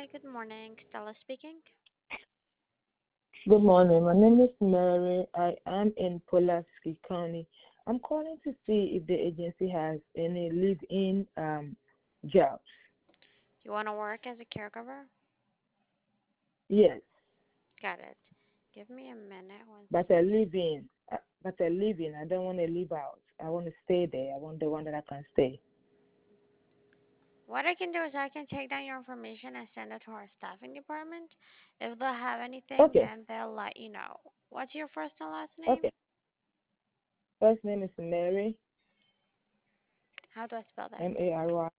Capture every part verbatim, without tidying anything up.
Hi, good morning. Stella speaking. Good morning. My name is Mary. I am in Pulaski County. I'm calling to see if the agency has any live-in um, jobs. You want to work as a caregiver? Yes, Got it. Give me a minute. One but I second. live in. uh, But I live in. I don't want to live out. I want to stay there. I want the one that I can stay. What I can do is I can take down your information and send it to our staffing department. If they have anything, Okay. then they'll let you know. What's your first and last name? Okay. First name is Mary. How do I spell that? M A R Y.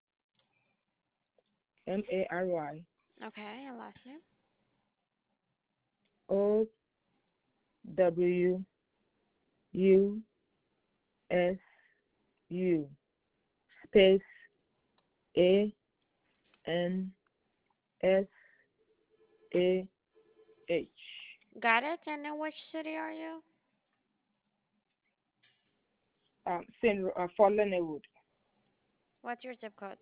M A R Y. Okay, and last name? O W U S U space A N S A H. Got it. And in which city are you? Um, Saint uh, for Lennywood, What's your zip code?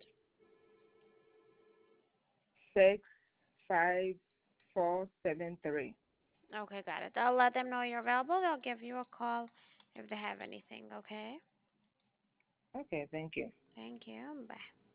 six five four seven three. Okay, got it. I'll let them know you're available. They'll give you a call if they have anything, okay? Okay, thank you. Thank you. Bye.